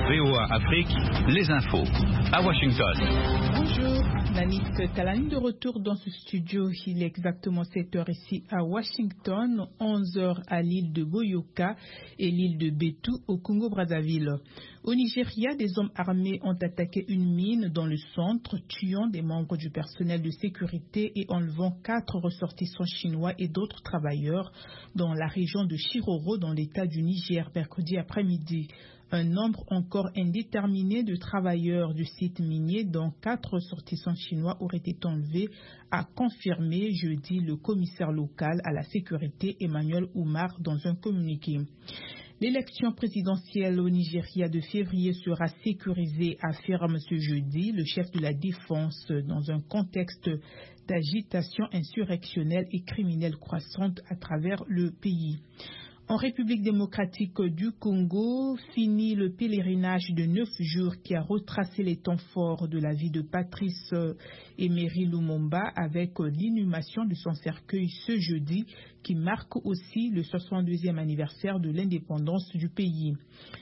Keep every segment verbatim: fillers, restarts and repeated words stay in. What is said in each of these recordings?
V O A Afrique, les infos. À Washington. Bonjour, Nanik Talani de retour dans ce studio. Il est exactement sept heures ici à Washington, onze heures à l'île de Boyoka et l'île de Betou au Congo-Brazzaville. Au Nigeria, des hommes armés ont attaqué une mine dans le centre, tuant des membres du personnel de sécurité et enlevant quatre ressortissants chinois et d'autres travailleurs dans la région de Chiroro, dans l'état du Niger, mercredi après-midi. Un nombre encore indéterminé de travailleurs du site minier, dont quatre ressortissants chinois, auraient été enlevés, a confirmé jeudi le commissaire local à la sécurité Emmanuel Oumar dans un communiqué. L'élection présidentielle au Nigeria de février sera sécurisée, affirme ce jeudi le chef de la défense, dans un contexte d'agitation insurrectionnelle et criminelle croissante à travers le pays. En République démocratique du Congo, finit le pèlerinage de neuf jours qui a retracé les temps forts de la vie de Patrice Emery Lumumba avec l'inhumation de son cercueil ce jeudi qui marque aussi le soixante-deuxième anniversaire de l'indépendance du pays.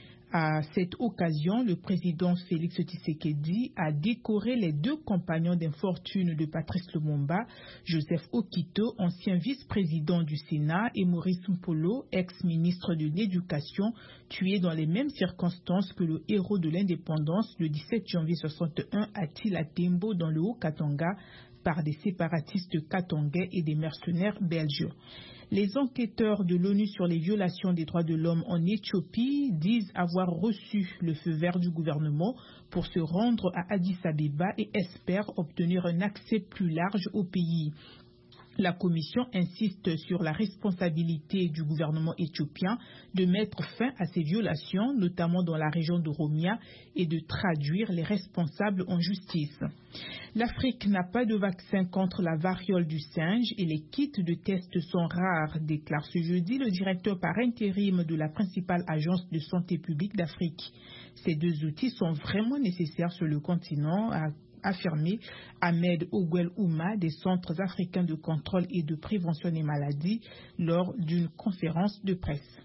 À cette occasion, le président Félix Tshisekedi a décoré les deux compagnons d'infortune de Patrice Lumumba, Joseph Okito, ancien vice-président du Sénat, et Maurice Mpolo, ex-ministre de l'Éducation, tué dans les mêmes circonstances que le héros de l'indépendance le dix-sept janvier soixante-et-un à Tila-Tembo dans le Haut-Katanga par des séparatistes katangais et des mercenaires belges. Les enquêteurs de l'ONU sur les violations des droits de l'homme en Éthiopie disent avoir reçu le feu vert du gouvernement pour se rendre à Addis Abeba et espèrent obtenir un accès plus large au pays. La Commission insiste sur la responsabilité du gouvernement éthiopien de mettre fin à ces violations, notamment dans la région de Oromia, et de traduire les responsables en justice. L'Afrique n'a pas de vaccin contre la variole du singe et les kits de test sont rares, déclare ce jeudi le directeur par intérim de la principale agence de santé publique d'Afrique. Ces deux outils sont vraiment nécessaires sur le continent, a affirmé Ahmed Ogwel Ouma des Centres africains de contrôle et de prévention des maladies lors d'une conférence de presse.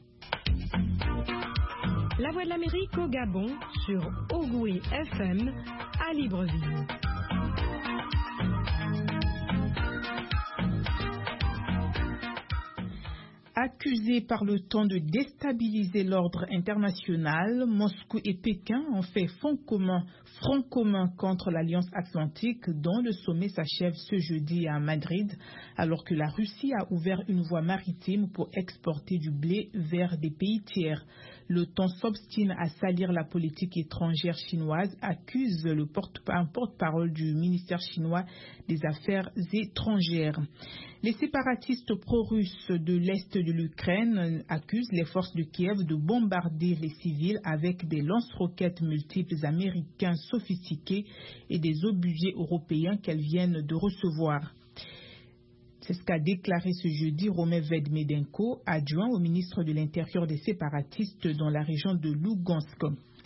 La Voix de l'Amérique au Gabon sur Ogoué F M à Libreville. Accusés par le temps de déstabiliser l'ordre international, Moscou et Pékin ont fait front commun, front commun contre l'Alliance Atlantique dont le sommet s'achève ce jeudi à Madrid, alors que la Russie a ouvert une voie maritime pour exporter du blé vers des pays tiers. L'OTAN s'obstine à salir la politique étrangère chinoise, accuse le porte, un porte-parole du ministère chinois des Affaires étrangères. Les séparatistes pro-russes de l'Est de l'Ukraine accusent les forces de Kiev de bombarder les civils avec des lance-roquettes multiples américains sophistiqués et des obusiers européens qu'elles viennent de recevoir. C'est ce qu'a déclaré ce jeudi Roman Vedmedenko, adjoint au ministre de l'Intérieur des séparatistes dans la région de Lugansk.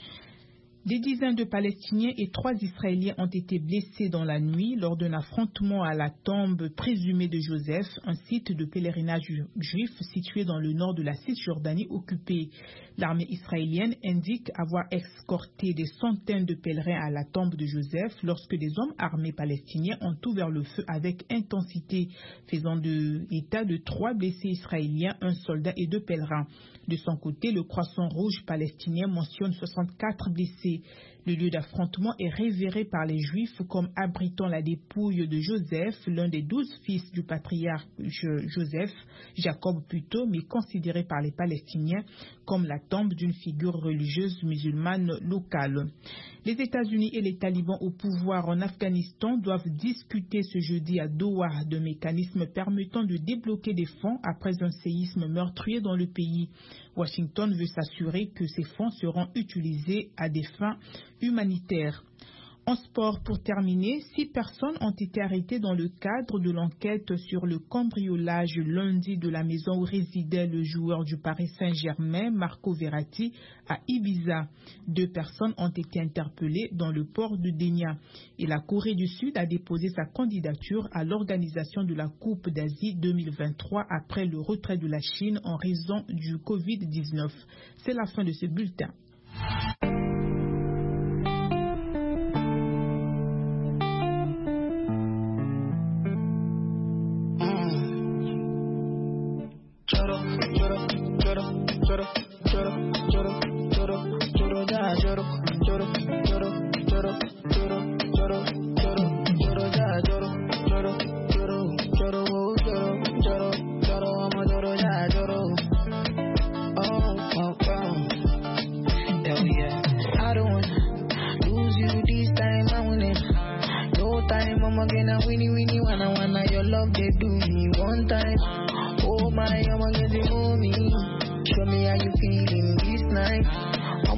Des dizaines de Palestiniens et trois Israéliens ont été blessés dans la nuit lors d'un affrontement à la tombe présumée de Joseph, un site de pèlerinage juif situé dans le nord de la Cisjordanie occupée. L'armée israélienne indique avoir escorté des centaines de pèlerins à la tombe de Joseph lorsque des hommes armés palestiniens ont ouvert le feu avec intensité, faisant de état de trois blessés israéliens, un soldat et deux pèlerins. De son côté, le Croissant Rouge palestinien mentionne soixante-quatre blessés. Le lieu d'affrontement est révéré par les Juifs comme abritant la dépouille de Joseph, l'un des douze fils du patriarche Joseph, Jacob plutôt, mais considéré par les Palestiniens comme la tombe d'une figure religieuse musulmane locale. Les États-Unis et les talibans au pouvoir en Afghanistan doivent discuter ce jeudi à Doha de mécanismes permettant de débloquer des fonds après un séisme meurtrier dans le pays. Washington veut s'assurer que ces fonds seront utilisés à des fins humanitaires. En sport, pour terminer, six personnes ont été arrêtées dans le cadre de l'enquête sur le cambriolage lundi de la maison où résidait le joueur du Paris Saint-Germain, Marco Verratti, à Ibiza. Deux personnes ont été interpellées dans le port de Dénia. Et la Corée du Sud a déposé sa candidature à l'organisation de la Coupe d'Asie deux mille vingt-trois après le retrait de la Chine en raison du covid dix-neuf. C'est la fin de ce bulletin.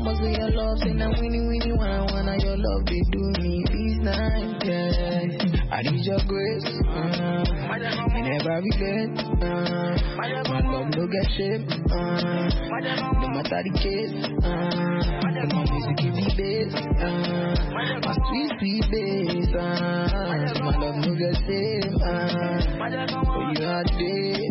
must be your love. Say now winnie winnie wanna wanna your love. They do me this night, yeah. I need your grace, uh, I never regret, uh, my love no get shame, uh, no matter the case, uh, my music give me bass, uh, my sweet sweet bass, uh, my love no get shame, uh, for you are there,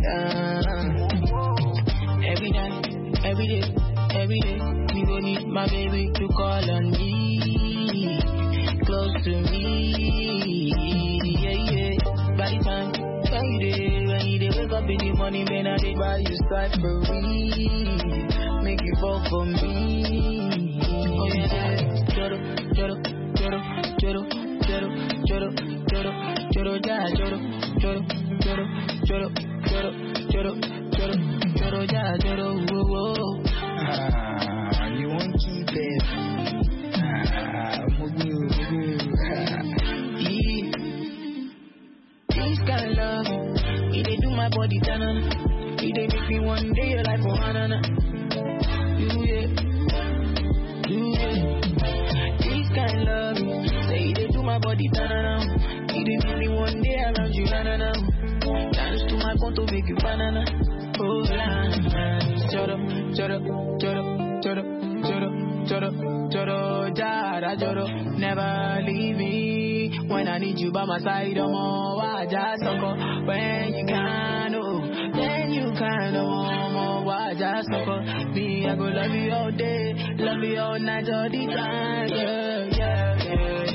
uh, every night, every day, every day, we gon' need my baby to call on me, close to me, yeah, yeah. By the time, when you day, when you day, wake up in the morning, man, I did buy you cyphery, make you fall for me, oh yeah. Joro, joro, joro, joro, joro, joro, joro, joro, ja, joro, joro, joro, joro, joro, joro, joro, joro, ja, joro, whoa, whoa. Ah, you won't keep it. Ah, mugu, mugu. Ah, yeah. This kind of love, it they do my body tanana. It they make me one day your life for hanana. You yeah, you yeah. This kind of love, say it they do my body tanana. It they make me one day around you hanana. Dance to my conto make you banana. Oh la, choro, choro, choro, choro, choro, choro, choro, jara, choro. Never leave me when I need you by my side. I'm all I just sucker when you can, oh, then you can, oh, I just sucker. Me, I go love you all day, love you all night, all the time, yeah, yeah, yeah,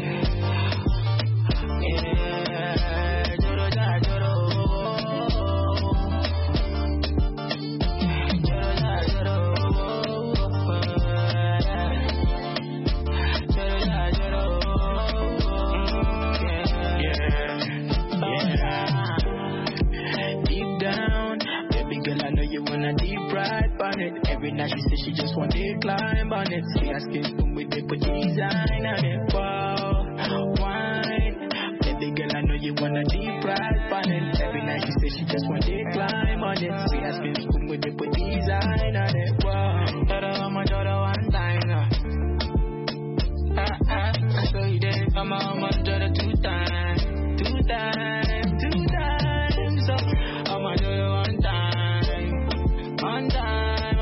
yeah, choro, jara, choro. Every night she says she just want to climb on it. See her skin boom with it, put design on it. Wow, wine. Baby girl, I know you wanna deep ride on it. Every night she says she just want to climb on it. See her skin boom with it, put design on it. Wow, daughter, I'm a daughter one time now. Ah ah, so you did come on, my daughter two times, two times, two times. So I'm a daughter one time, one time.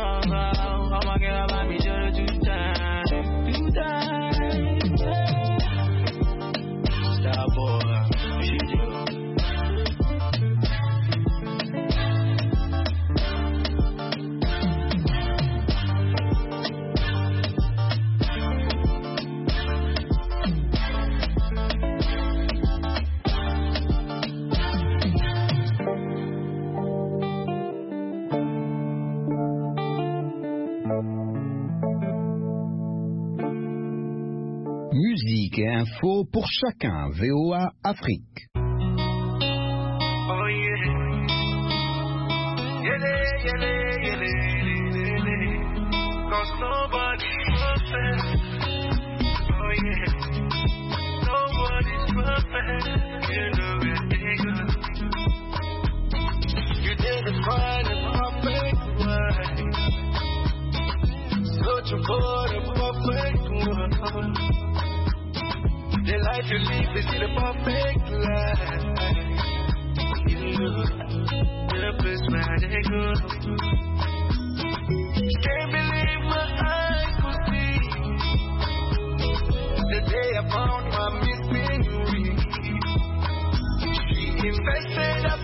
Musique et info pour chacun. V O A Afrique. Oh yeah. Yele, yele, yele, yele, yele. 'Cause nobody's perfect. Oh yeah. Nobody's perfect. You know it, nigga. You didn't find a perfect one. Searching for the perfect one. The life you live is the perfect life. You know, the place where they go. Can't believe my eyes could see the day I found my missing ring. She infested up